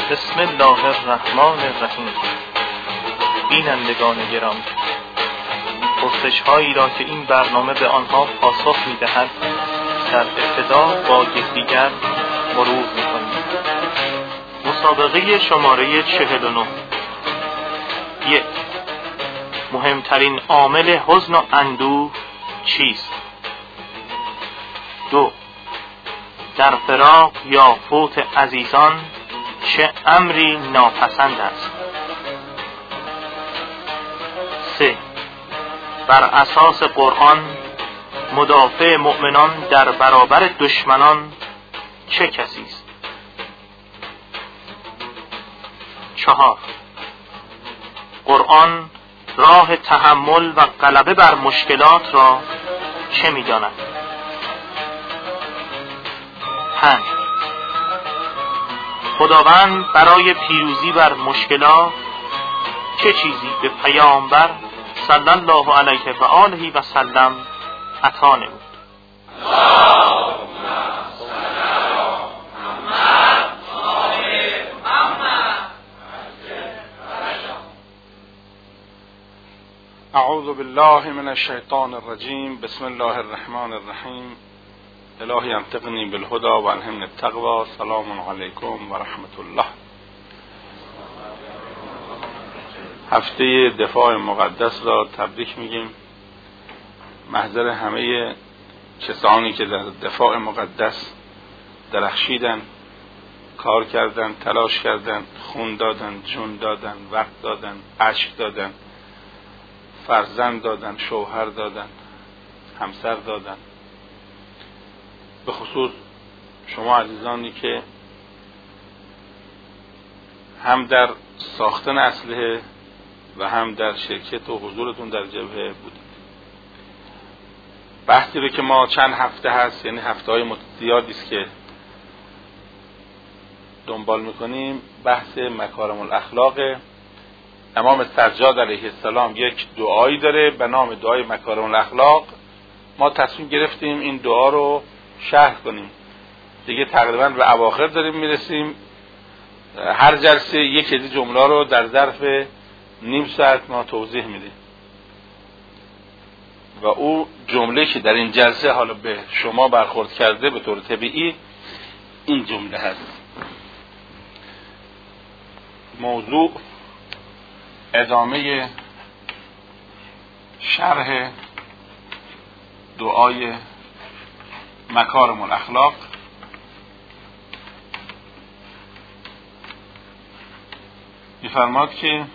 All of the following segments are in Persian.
بسم الله الرحمن الرحیم. بینندگان گرامی، پرسش هایی را که این برنامه به آنها پاسخ می‌دهد در ابتدا با یکدیگر مرور می‌کنیم. مسابقه شماره 49. 1. مهمترین عامل حزن و اندوه چیست؟ 2. در فراق یا فوت عزیزان چه امری ناپسند است؟ 3. بر اساس قرآن مدافع مؤمنان در برابر دشمنان چه کسی است؟ 4. قرآن راه تحمل و غلبه بر مشکلات را چه می‌داند؟ 5. خداوند برای پیروزی بر مشکلات چه چیزی به پیامبر صلی الله علیه و آله و سلم عطا نمود؟ اعوذ بالله من الشیطان الرجیم. بسم الله الرحمن الرحیم. الهی انطقنی بالهدى و الهمنی التقوى. سلام علیکم و رحمت الله. هفته دفاع مقدس را تبریک میگیم. محضر همه کسانی که در دفاع مقدس درخشیدن، کار کردن، تلاش کردن، خون دادن، جون دادن، وقت دادن، اشک دادن، فرزند دادن، شوهر دادن، همسر دادن. به خصوص شما عزیزانی که هم در ساختن اسلحه و هم در شرکت و حضورتون در جبهه بودید. بحثی رو که ما چند هفته هست، یعنی هفته‌های زیادی است که دنبال میکنیم، بحث مکارم الاخلاق. امام سجاد علیه السلام یک دعایی داره به نام دعای مکارم الاخلاق. ما تصمیم گرفتیم این دعا رو شرح کنیم. دیگه تقریبا به اواخر داریم میرسیم. هر جلسه یک از جمله رو در ظرف نیم ساعت ما توضیح میدیم و او جمله که در این جلسه حالا به شما برخورد کرده به طور طبیعی این جمله هست. موضوع ادامه شرح دعای مکارم الاخلاق. می‌فرماد که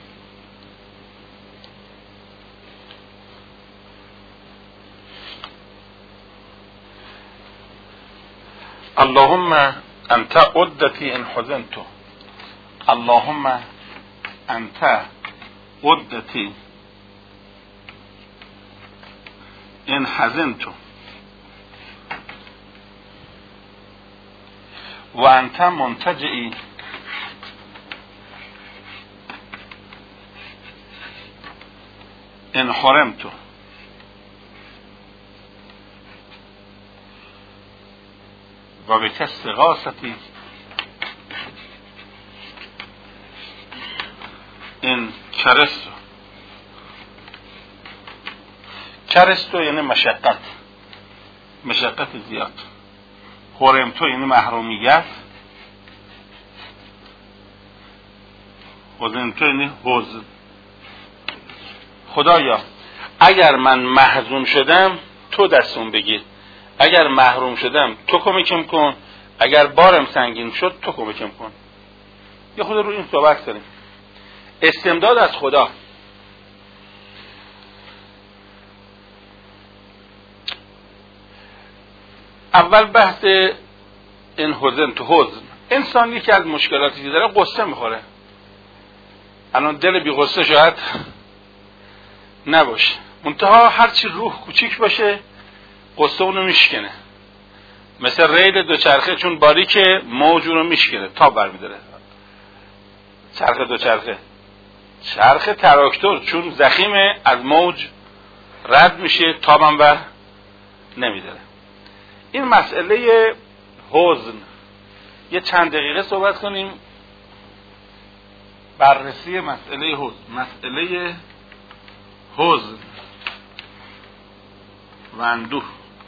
اللهم انت عدتی ان حزنت. اللهم انت عدتی ان حزنت و انت منتجعی ان حرمت. و بک استغاثتی ان کرستو. کرستو یعنی مشقت زیاد. حرمتو یعنی محرومیت. حزنتو یعنی حزن. خدایا اگر من محزون شدم تو دستم بگیر، اگر محروم شدم تو کمکم کن، اگر بارم سنگین شد تو کمکم کن. یه خود رو این صحبت کنیم. استمداد از خدا. اول بحث این حزن تو حزن. انسان یکی از مشکلاتی که داره قصه میخوره. الان دل بی قصه شاید نباشه، منتها هرچی روح کوچیک باشه قصه اونو میشکنه. مثل ریل دوچرخه چون باریکه موج رو میشکنه تا برمیداره. چرخ دوچرخه، چرخ تراکتور چون زخیمه از موج رد میشه تابم بر نمیداره. این مسئله حزن یه چند دقیقه صحبت کنیم بررسی مسئله حزن. مسئله حزن و اندوه.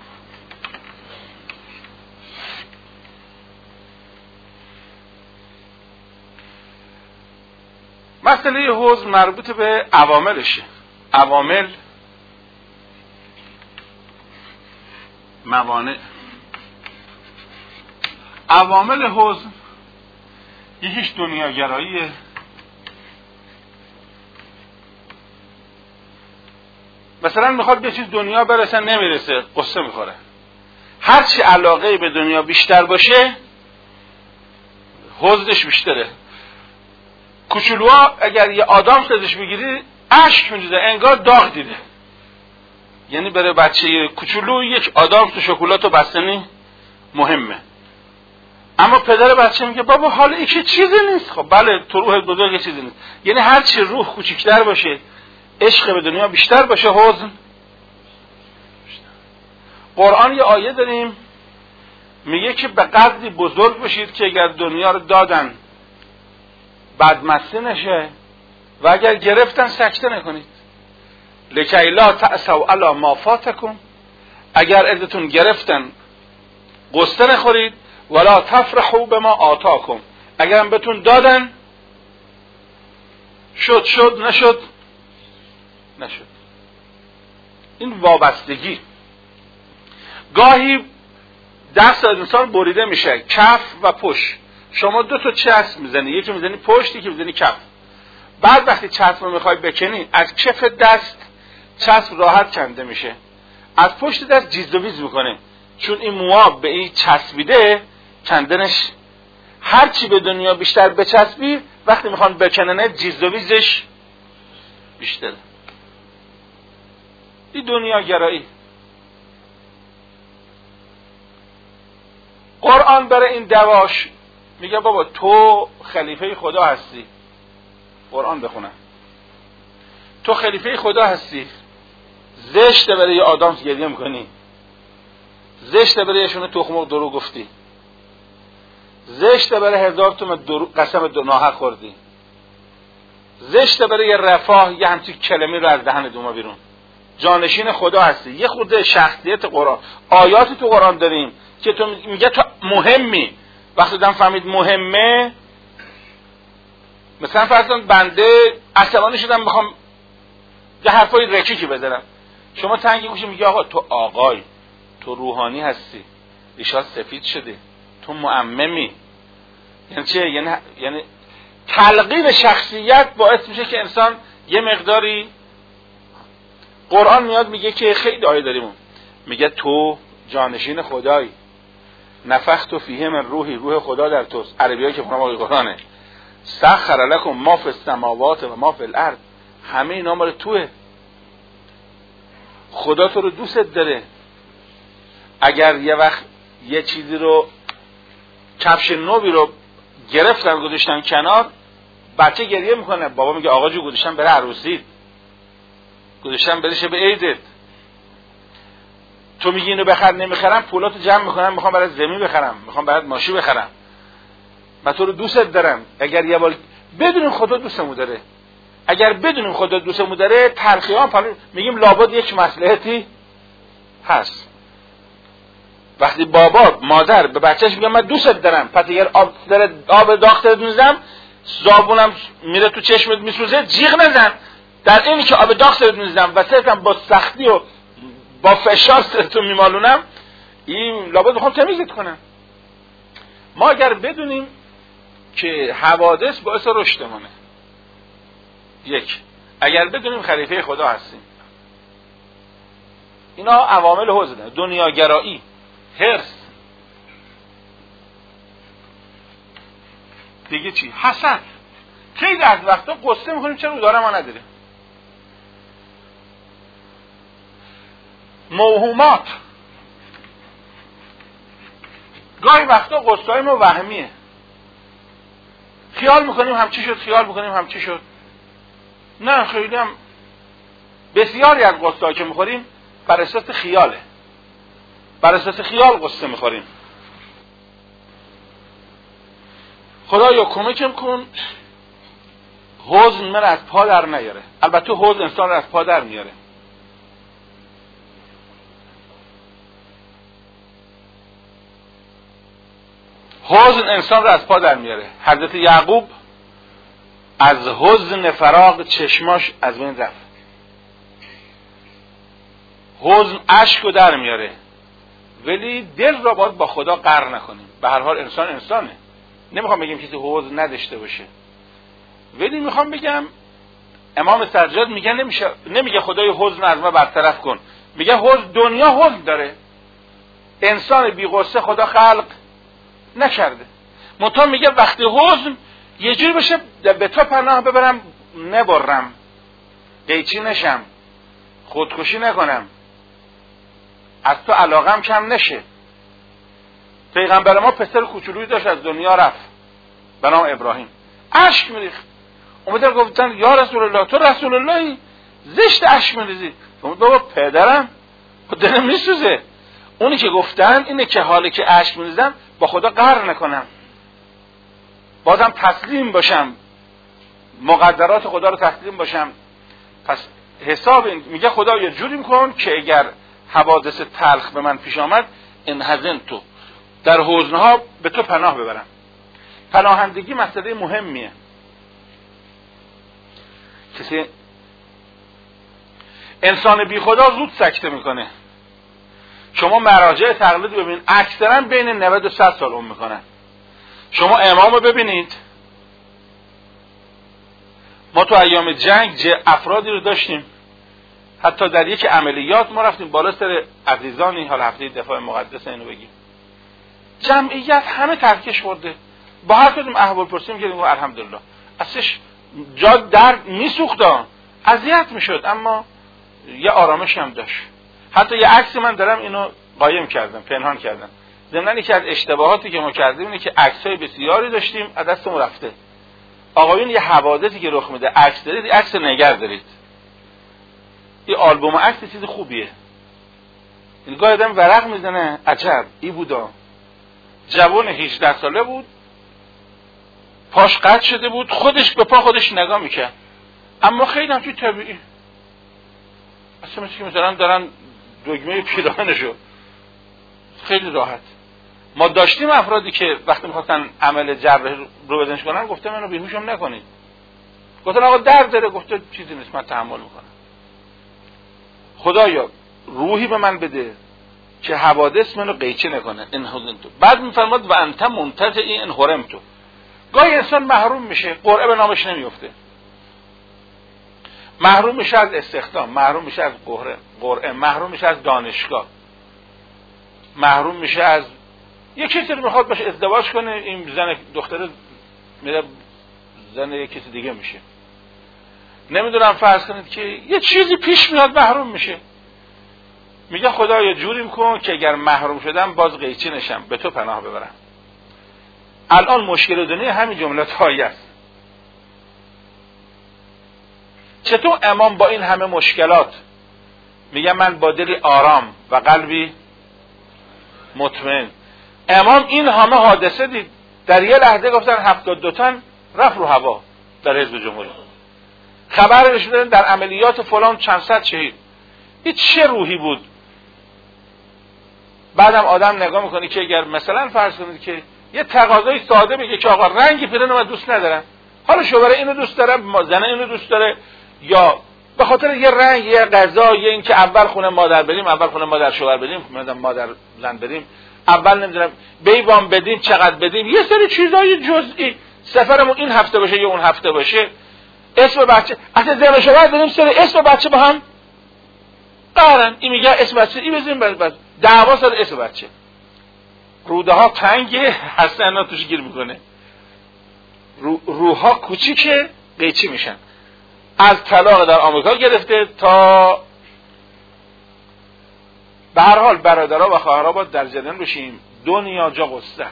مسئله حزن مربوط به عواملشه. عوامل، موانع. عوامل حزن یکیش دنیاگراییه، مثلا میخواد به چیز دنیا برسه نمیرسه، قصه میخوره. هرچی علاقه به دنیا بیشتر باشه حزنش بیشتره. کوچولوها اگر یه آدم سازش بگیری اشک میریزه، انگار داغ دیده. یعنی برای بچه کوچولو یک آدم تو شکلات و بستنی مهمه، اما پدر بچه میگه بابا حالا این که چیزی نیست. خب بله، تو روح بزرگ چیزی نیست. یعنی هرچی روح کوچکتر باشه، عشق به دنیا بیشتر باشه، حزن. قرآن یه آیه داریم میگه که به قدری بزرگ باشید که اگر دنیا رو دادن بدمستی نشه و اگر گرفتن سکته نکنید. لکی لا تأسوا علی ما فاتکم، اگر عزتون گرفتن قصه نخورید. ولا تفرحوا بما آتاکم، اگر هم بهتون دادن شد نشد. این وابستگی. گاهی دست از انسان بریده میشه، کف و پشت. شما دو تا چسب میزنی، یکی میزنی پشت، یکی میزنی کف. بعد وقتی چسب رو میخوای بکنی، از کف دست چسب راحت کنده میشه، از پشت دست جیز و ویز میکنه، چون این مواب به این چسبیده کندنش. هرچی به دنیا بیشتر بچسبی، وقتی میخوان بکننه جیز و ویزش بیشتره. این دنیاگرایی. قرآن برای این دواش میگه بابا تو خلیفه خدا هستی. قرآن بخونم، تو خلیفه خدا هستی. زشته برای یه آدم گریه میکنی، زشته برای یشون تخم درو گفتی، زشته برای 1000 تومن قسم ناحق خوردی، زشته برای یه رفاه یه همچین کلمه رو از دهن دوما بیرون. جانشین خدا هستی. یه خورده شخصیت قرآن، آیاتی تو قرآن داریم که تو میگه تو مهمی. وقتی دم فهمید مهمه، مثلا فرض کن بنده عصبانی شدم میخوام یه حرفای رکیکی بزنم، شما تنگی گوشی میگه آقا تو آقای، تو روحانی هستی، ریشات سفید شده، تو معممی. یعنی چه؟ یعنی تلقین شخصیت باعث میشه که انسان یه مقداری. قرآن میاد میگه که خیلی آیه داریم، میگه تو جانشین خدایی، نفخت فیه من روحی، روح خدا در توست. عربیایی که خونم آقای قرآنه. سخر لکم ما فی السماوات و ما فی الارض، همه اینا مال توه. خدا تو رو دوست داره. اگر یه وقت یه چیزی رو، کفش نوبی رو گرفتن گذاشتن کنار، بچه گریه میکنه، بابا میگه آقا جو گذاشتن بره عروسیت، گذاشتن برشه به عیدت. تو میگی اینو بخر، نمیخرم، پولاتو جمع میکنم، میخوام برات زمین بخرم، میخوام برات ماشین بخرم، من تو رو دوست دارم. اگر یه بار بدونیم خدا دوستمون داره، اگر بدونیم خدا دوستمون داره، تلخیان میگیم لابد یک مصلحتی هست. وقتی بابا مادر به بچهش میگه من دوستت دارم، پس اگر آب داغ میزنم، زابونم میره تو چشمت میسوزه، جیغ نزن. در اینی که آب داغ میزنم و سرتم با سختی و با فشار سرتون میمالونم، این لابد میخوام تمیزت کنم. ما اگر بدونیم که حوادث باعث رشدمونه، یک، اگر بدونیم خلیفه خدا هستیم، اینا عوامل حزنه. دنیاگرایی، حرص، دیگه چی؟ حسد. خیلی از وقتا قصه میکنیم چرا او داره ما نداره. موهومات، گاهی وقتا قصه های ما وهمیه، خیال میکنیم همچی شد، خیال میکنیم همچی شد. نه، خیلی هم بسیاری از قصه ها که میخوریم بر اساس خیاله، بر اساس خیال قصه میخوریم. خدایا کمکم کن حزن من از پا در نیاره. البته حزن انسان رو از پا در میاره. حزن انسان رو از پا در میاره. حضرت یعقوب از حزن فراق چشماش از بین رفت. حزن اشک رو در میاره، ولی دل را باید با خدا قهر نکنیم. به هر حال انسان انسانه. نمیخوام بگم کسی حزن نداشته باشه، ولی میخوام بگم امام سجاد میگه نمیگه خدای حزن از ما برطرف کن، میگه حزن، دنیا حزن داره. انسان بی غصه خدا خلق نکرده. منتها میگه وقتی حزن یه جوری بشه به تو پناه ببرم نبرم، قیچی نشم، خودکشی نکنم، از تو علاقم کم نشه. پیغمبر ما پسر کوچولویی داشت از دنیا رفت به نام ابراهیم، اشک میریخت. اومدن گفتن یا رسول الله تو رسول اللهی، زشت اشک میریزی. بابا پدرم دلم میسوزه. اونی که گفتن اینه که حالی که اشک میریزم با خدا قهر نکنم، بازم تسلیم باشم، مقدرات خدا رو تسلیم باشم. پس حساب میگه خدا یه جوری میکن که اگر حوادث تلخ به من پیش آمد ان حزنتو، در حزنها به تو پناه ببرم. پناهندگی مسئله مهمیه. کسی انسان بی خدا زود سکته میکنه. شما مراجع تقلید ببینید اکثرا بین 90 و 100 سال عمر میکنن. شما امام رو ببینید، ما تو ایام جنگ افرادی رو داشتیم، حتی در یک عملیات ما رفتیم بالا سر عزیزانی، حال هفته دفاع مقدس اینو بگیم، جمعیت همه ترکش خورده، با هر کدوم احوال پرسی میکردیم و الحمدلله. اصلش جا درد میسوخت، اذیت میشد، اما یه آرامش هم داشت. حتی یه عکس من دارم، اینو قایم کردم، پنهان کردم. ضمن اینکه از اشتباهاتی که ما کردیم اینه که عکسای بسیاری داشتیم از دستمون رفته. آقایون یه حوادثی که رخ میده عکس دارید، عکس نگه دارید. این آلبوم عکس چیز خوبیه. این گاهی آدم ورق میزنه عجب ای بودا، جوان 18 ساله بود، پاش قطع شده بود، خودش به پا خودش نگاه میکرد، اما خیلی هم توی طبیعی، اصلا مثل که مثلا دارن دگمه پیراهنشو، خیلی راحت. ما داشتیم افرادی که وقتی میخواستن عمل جراحی رو بدنش کنن گفتم منو بیهوشم نکنید، گفتن آقا درد داره، گفته چیزی نیست من تحمل میکنم. خدایا روحی به من بده که حوادث منو قیچه نکنه. این حزنتو. بعد میفرماد و انت منتزعی ان حرمتو. گاهی انسان محروم میشه، قرعه به نامش نمیفته، محروم میشه از استخدام، محروم میشه از قرعه، محروم میشه از دانشگاه، محروم میشه از یک کسی رو میخواد باشه ازدواج کنه، این زن دختر میره زن یک کسی دیگه میشه. نمیدونم فرض کنید که یه چیزی پیش میاد محروم میشه، میگه خدا یه جوری میکن که اگر محروم شدم باز قیچی نشم، به تو پناه ببرم. الان مشکل دنیا همین جملات هایی است. چطور امام با این همه مشکلات میگه من با دلی آرام و قلبی مطمئن؟ امام این همه حادثه دید، در یه لحظه گفتن 72 تن رفت رو هوا در حزب جمهوری، خبرش دادن در عملیات فلان چند صد شهید. این چه روحی بود؟ بعدم آدم نگاه میکنه که اگر مثلا فرض کنید که یه تقاضای ساده بگه که آقا رنگی پیرن من دوست ندارم، حالا شوهر اینو دوست داره، زن اینو دوست داره، یا به خاطر یه رنگ، یه غذا، یه این که اول خونه مادر بریم، اول خونه مادر شوهر بریم، مادر زن بریم، اول نمیدونم بیوام بدیم، چقدر بدیم، یه سری چیزای جزئی، سفرمون این هفته باشه یا اون هفته باشه، اسم بچه، اصلا زن شوهر بریم سر اسم بچه با هم قرن، این میگه اسم بچه این بزنیم، بعد دعوا سر اسم بچه، روده ها تنگه، حسنا توش گیر میکنه، روحا کوچیکه، قیچی میشن. از طلاق در آمریکا گرفته تا به هر حال برادرها و خواهرها باید در جریان بشیم، دنیا جا قصه.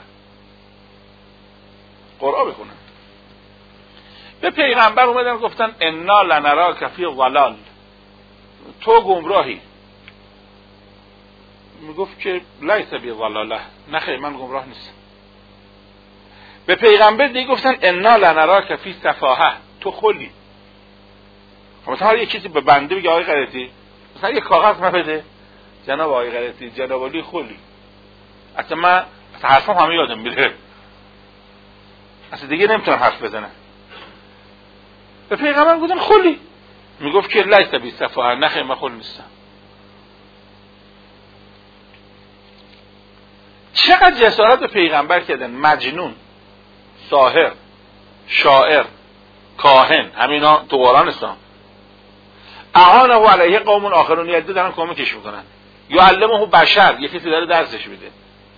قرآن بخونن. به پیغمبر اومدن گفتن انا لنراک فی ضلال، تو گمراهی. میگفت که لیس بی ضلاله، نخیر من گمراه نیستم. به پیغمبر دیگه گفتن انا لنراک فی سفاهه، تو خلی. مثلا یه کسی به بنده بگه آقای غلطی مثلا یه کاغذ من بده، جناب آقای غلطی جناب علی خلی، اصلا حرفم همه یادم میره، اصلا دیگه نمیتونم حرف بزنم. به پیغمبر گفتن خلی، میگفت که لیس بی صفا، نخیر من خل نیستم. چقدر جسارت به پیغمبر کردن. مجنون، ساحر، شاعر، کاهن، همینا تو قرآن هستن. اعانه علیه قوم آخرون، یه عده دارن کمکش میکنن. یعلمه بشر، یه کسی داره درسش میده.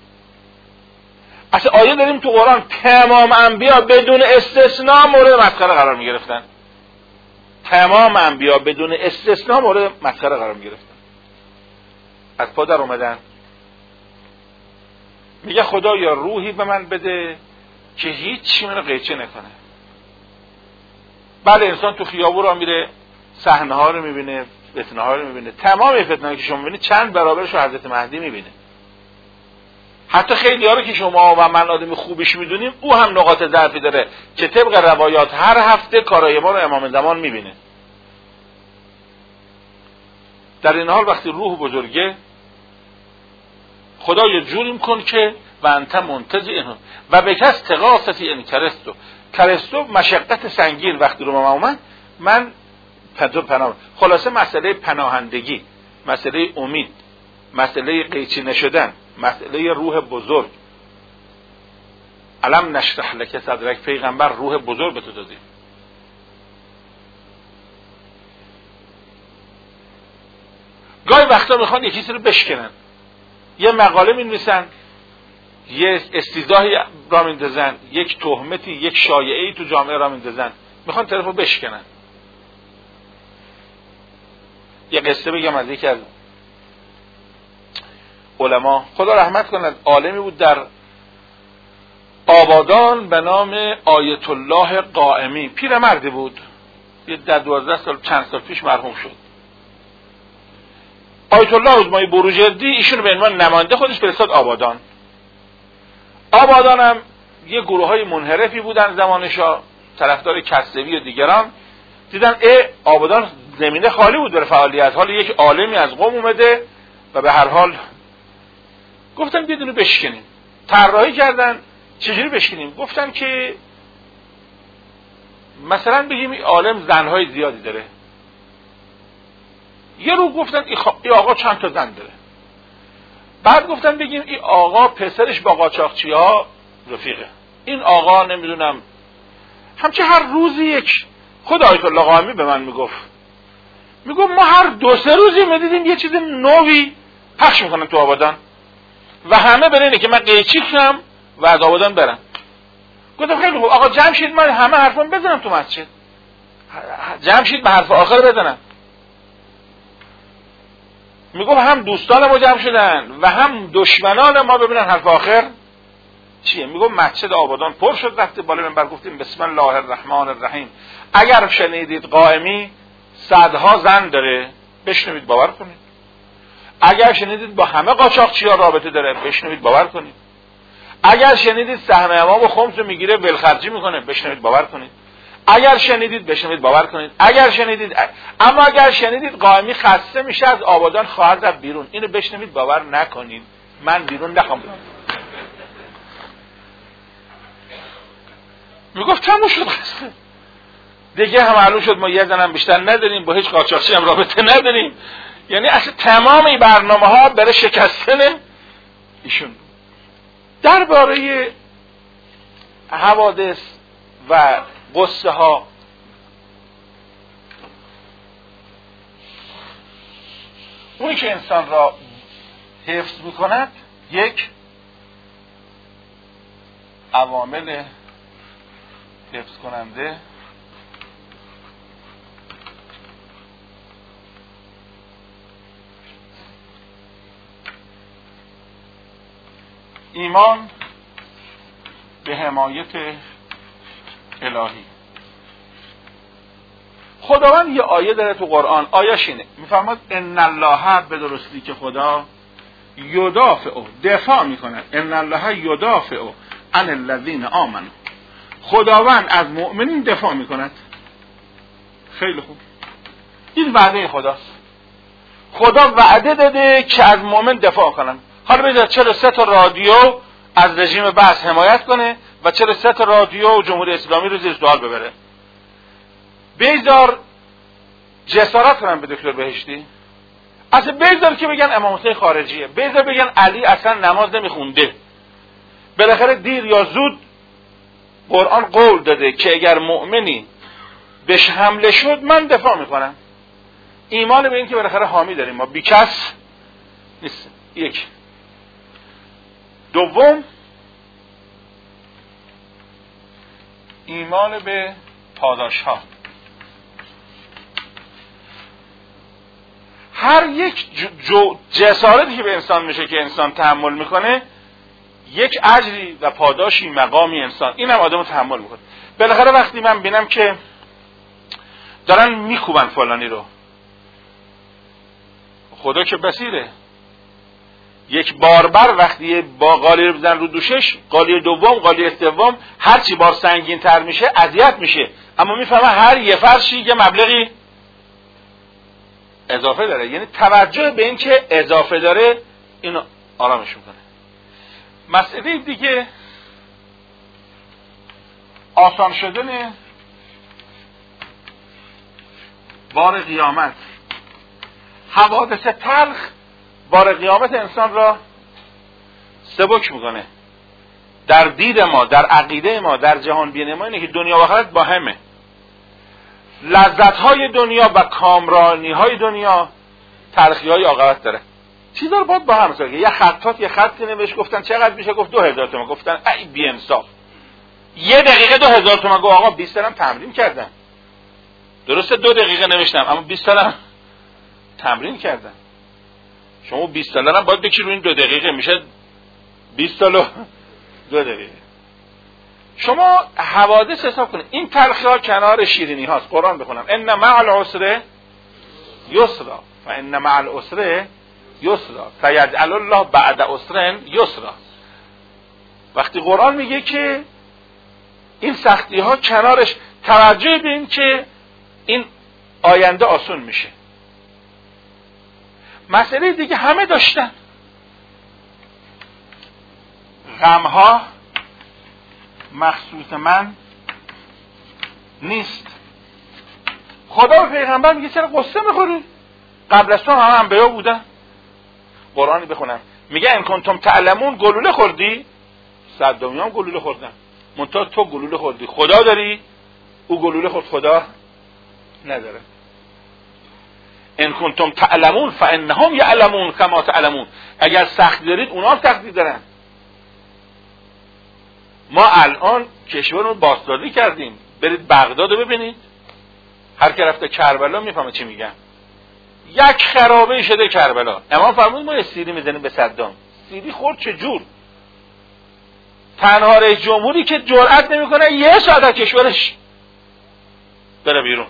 اصلا آیه داریم تو قرآن تمام انبیا بدون استثناء مورد مسخره قرار میگرفتن. تمام انبیا بدون استثناء مورد مسخره قرار میگرفتن. از پا در اومدن. میگه خدا یا روحی به من بده که هیچی منو قیچه نکنه. بله انسان تو خیابون را میره، صحنه ها رو میبینه، فتنه ها رو میبینه. تمام فتنه که شما میبینید چند برابرش رو حضرت مهدی میبینه. حتی خیلی ها رو که شما و من آدم خوبش میدونیم او هم نقاط ضعفی داره که طبق روایات هر هفته کارای ما رو امام زمان میبینه. در این حال وقتی روح بزرگه، خدا یه جوری کن که و انت منتزع اینو و به کس تقاستی این کرستو مشقت سنگین وقتی رو ما اومد من پناه. خلاصه مسئله پناهندگی، مسئله امید، مسئله قیچی نشدن، مسئله روح بزرگ. علم نشرح لک صدرک، پیغمبر روح بزرگ به تو دادیم. گاهی وقتا میخوان یه چیزی رو بشکنن، یه مقاله می‌نویسن، یه استیضاحی را میندازن، یک تهمتی، یک شایعه‌ای تو جامعه را میندازن، میخوان طرف رو بشکنن. یه قصه بگم از یکی از علما، خدا رحمت کند، عالمی بود در آبادان به نام آیت الله قائمی. پیرمردی بود، یه 12 سال چند سال پیش مرحوم شد. آیت الله عظمای بروجردی ایشون به عنوان نماینده خودش فرستاد آبادان. آبادان هم یه گروه های منحرفی بودن زمانشا، طرفدار کسروی و دیگران. دیدن آبادان زمینه خالی بود برای فعالیت، حالا یک عالمی از قوم اومده و به هر حال گفتن بیاد اینو بشکنیم. طراحی کردن چجوری بشکنیم. گفتن که مثلا بگیم این عالم زنهای زیادی داره. یه رو گفتن این آقا چند تا زن داره. بعد گفتن بگیم این آقا پسرش با قاچاقچی ها رفیقه. این آقا نمیدونم همچه هر روزی یک. خود آیت الله قائمی به من میگفت ما هر 2-3 روزی میدیدیم یه چیز نوی پخش میکنن تو آبادان و همه برینه که من قیچی کنم و از آبادان برم. گفتم خیلی خوب آقا جمع شید، من همه حرفم بزنم تو مسجد، جمع شید به حرف آخر بزنم. میگم هم دوستان ما جمع شدن و هم دشمنان ما ببینن حرف آخر چیه. میگم مسجد آبادان پر شد، رفته بالا منبر گفتیم بسم الله الرحمن الرحیم. اگر شنیدید قائمی صدها زن داره بشنوید باور کنید. اگر شنیدید با همه قاچاقچی‌ها رابطه داره بشنوید باور کنید. اگر شنیدید سهم امام و خمس رو میگیره ولخرجی میکنه بشنوید باور کنید. اگر شنیدید بشنوید باور کنید. اگر شنیدید اما اگر شنیدید قائمی خسته میشه از آبادان خواهد رفت بیرون، اینو بشنوید باور نکنید. من بیرون نخوام. میگفت تموم شد قصه دیگه، هم معلوم شد ما یه زنم بیشتر نداریم، با هیچ قاچاقچی هم رابطه نداریم. یعنی اصلا تمام این برنامه ها برای شکستن ایشون. درباره حوادث و قصه ها اونی که انسان را حفظ میکند، یک عوامل حفظ کننده ایمان به حمایت الهی. خداوند یه آیه داره تو قرآن، آیه‌ش اینه، میفرماد ان الله، به درستی که خدا یدافع دفاع میکنه، ان الله یدافع عن الذین آمنوا، خداوند از مؤمنین دفاع میکند. خیلی خوب. این وعده خداست. خدا وعده داده که از مؤمن دفاع کنن. حالا ببینید چرا 3 تا رادیو از رژیم بعث حمایت کنه و چرا 3 تا رادیو و جمهوری اسلامی رو زیر سوال ببره. بیزار جسارت کنن به دکتر بهشتی. اصلا بیزار که بگن امام حسین خارجیه، بیزار بگن علی اصلا نماز نمیخونده. بالاخره دیر یا زود قرآن قول داده که اگر مؤمنی بهش حمله شد من دفاع میکنم. ایمان به این که بالاخره حامی داریم، ما بیکس نیست. یک. دوم، ایمان به پاداش ها. هر یک جسارتی که به انسان میشه که انسان تحمل میکنه یک اجری و پاداشی مقامی انسان این هم آدمو تحمل میکنه. بالاخره وقتی من بینم که دارن میکوبن فلانی رو، خدا که بصیره، یک باربر وقتی با قالی رو بزن رو دوشش، قالی دوم قالی سوم هرچی بار سنگین تر میشه اذیت میشه، اما میفهمه هر یه فرشی یه مبلغی اضافه داره. یعنی توجه به این که اضافه داره اینو آرامش میکنه. مسئله دیگه آسان شدن بار قیامت. حوادث تلخ بار قیامت انسان را سبک میکنه. در دید ما، در عقیده ما، در جهان بین ما اینه که دنیا و آخرت با همه. لذت‌های دنیا و کامرانی‌های دنیا تلخی‌های عاقبت داره. چیزا رو باید با هم سازه. یه خطات یه خطی نوشت، گفتن چقدر میشه؟ گفت 2000 تومان. گفتن ای بی انصاف، 1 دقیقه 2000 تومان. گفت آقا 20 سالم تمرین کردم. درسته 2 دقیقه نوشتم اما 20 سالم تمرین کردم. شما 20 سال هم باید بکی رو این 2 دقیقه، میشه 20 سال و 2 دقیقه. شما حوادث حساب کنید. این تلخی ها کنار شیرینی هاست. قرآن بخونم ان مع العسر یسرا فان مع العسر یسرا سیجعل الله بعد عسر یسرا. وقتی قرآن میگه که این سختی ها کنارش، توجه به این که این آینده آسون میشه. مسئله دیگه همه داشتن، غم ها مخصوص من نیست. خدا و پیغمبر میگه چرا قصه میخوری؟ قبل از تو همه انبیا بودن. قرآنی بخونم میگه ان کنتم تعلمون گلوله خوردی، صدامی هم گلوله خوردن، منتها تو گلوله خوردی. خدا داری، او گلوله خورد، خدا نداره. ان کنتم تعلمون فانهم یعلمون کما تعلمون. اگر سخت دارید اونا هم سختی دارن. ما الان کشور رو بازسازی کردیم، برید بغداد رو ببینید، هر که رفته کربلا میفهمه چی میگن. یک خرابه شده کربلا. امام فرمود ما یه سیری میزنیم به صدام. سیری خورد چه جور. تنها رئیس جمهوری که جرئت نمیکنه یه ساعت از کشورش بره بیرون.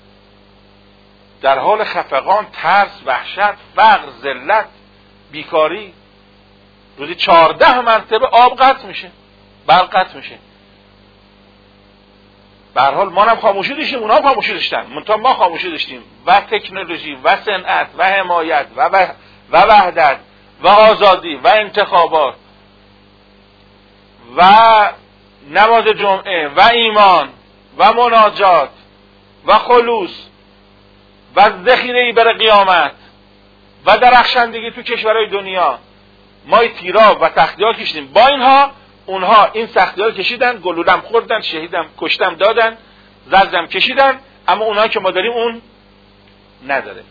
در حال خفقان، ترس، وحشت، فقر، ذلت، بیکاری، روزی 14 مرتبه آب قطع میشه، برق قطع میشه. به هر حال ما هم خاموشی داشتیم، اونا هم خاموشی داشتن، منتها ما خاموشی داشتیم و تکنولوژی و صنعت و حمایت و وحدت و آزادی و انتخابات و نماز جمعه و ایمان و مناجات و خلوص و ذخیره‌ای برای قیامت و درخشندگی تو کشورهای دنیا. ما تیرا و تختی‌ها کشیدیم. با اینها اونها این سختی‌ها کشیدن، گلولم خوردن، شهیدم کشتم دادن، زلزم کشیدن، اما اونها که ما داریم اون نداره.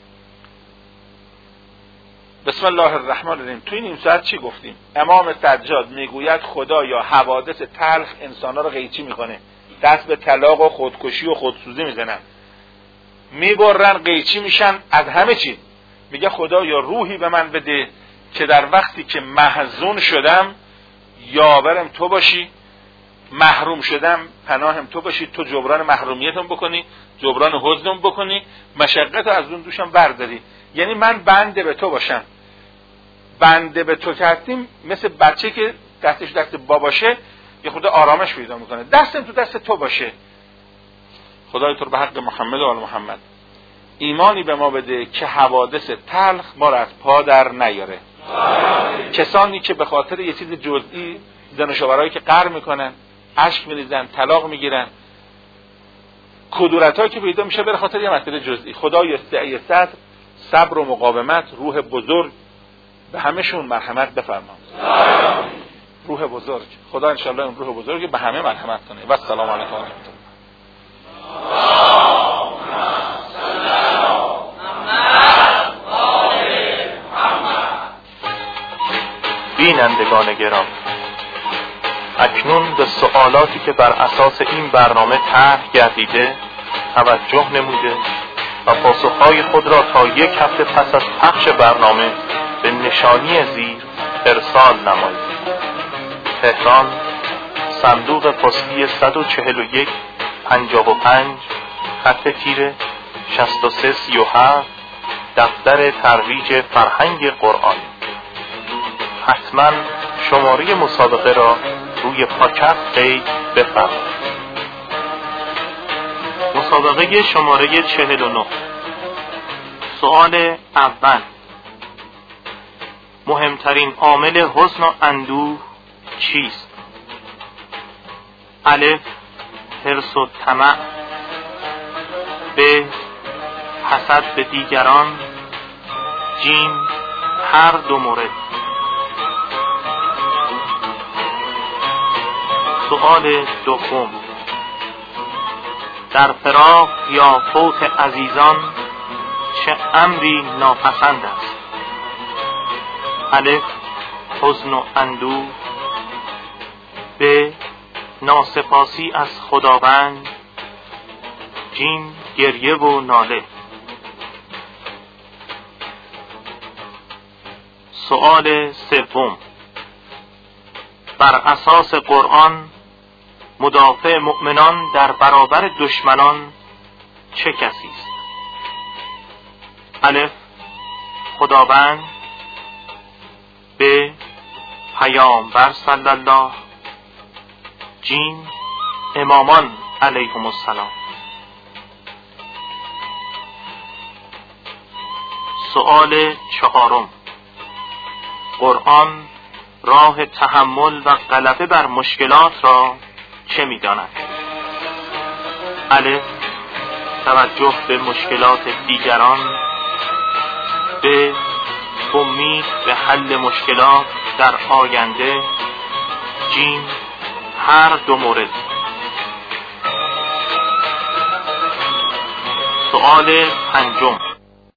بسم الله الرحمن الرحیم. تو این ساعت چی گفتیم؟ امام سجاد میگوید خدا یا حوادث تلخ انسان‌ها رو قیچی میکنه، دست به طلاق و خودکشی و خودسوزی میزنن، میبرن، قیچی میشن از همه چی. میگه خدا یا روحی به من بده که در وقتی که محزون شدم یاورم تو باشی، محروم شدم پناهم تو باشی، تو جبران محرومیتم بکنی، جبران حزنم بکنی، مشقت از اون دوشم برداری. یعنی من بنده به تو باشم. بنده به تو کردیم مثل بچه که دستش دست باباشه یه خود آرامش پیدا میکنه. دستم تو دست تو باشه. خدای تو رو به حق محمد و آل محمد ایمانی به ما بده که حوادث تلخ ما را از پا در نیاره. کسانی که به خاطر یه چیز جزئی، زن و شوهرایی که قهر میکنن، اشک میریزن، طلاق میگیرن، کدورتایی که پیدا میشه به خاطر یه مسئله جزئی، خدای سعی صدر، صبر و مقاومت، روح بزرگ به همشون مرحمت بفرما. روح بزرگ، خدا انشالله اون روح بزرگ به همه مرحمت کنه. و السلام علیکم و رحمت الله. بینندگان گرامی، اکنون به سوالاتی که بر اساس این برنامه طرح گردیده توجه نموده و پاسخهای خود را تا 1 هفته پس از پخش برنامه به نشانی زیر ارسال نمایید. تهران، صندوق پستی 141 55 خط تیره 6337 دفتر ترویج فرهنگ قرآن. حتما شماره مسابقه را روی پاکت قید بفرمایید. مسابقه شماره 49. سوال اول: مهمترین عامل حزن و اندوه چیست؟ الف: حرص و طمع. ب: حسد به دیگران. جیم: هر دو مورد. سوال دوم: در فراق یا فوت عزیزان چه امری ناپسند است؟ الف: حزن و اندوه. ب: ناسپاسی از خداوند. جیم: گریه و ناله. سوال سوم: بر اساس قرآن مدافع مؤمنان در برابر دشمنان چه کسی است؟ الف: خداوند. ب: پیامبر صلی الله. جیم: امامان علیهم السلام. سوال چهارم: قرآن راه تحمل و غلبه بر مشکلات را چه می‌داند؟ الف: توجه به مشکلات دیگران. ب: امید به حل مشکلات در آینده. جیم: هر دو مورد. سوال پنجم: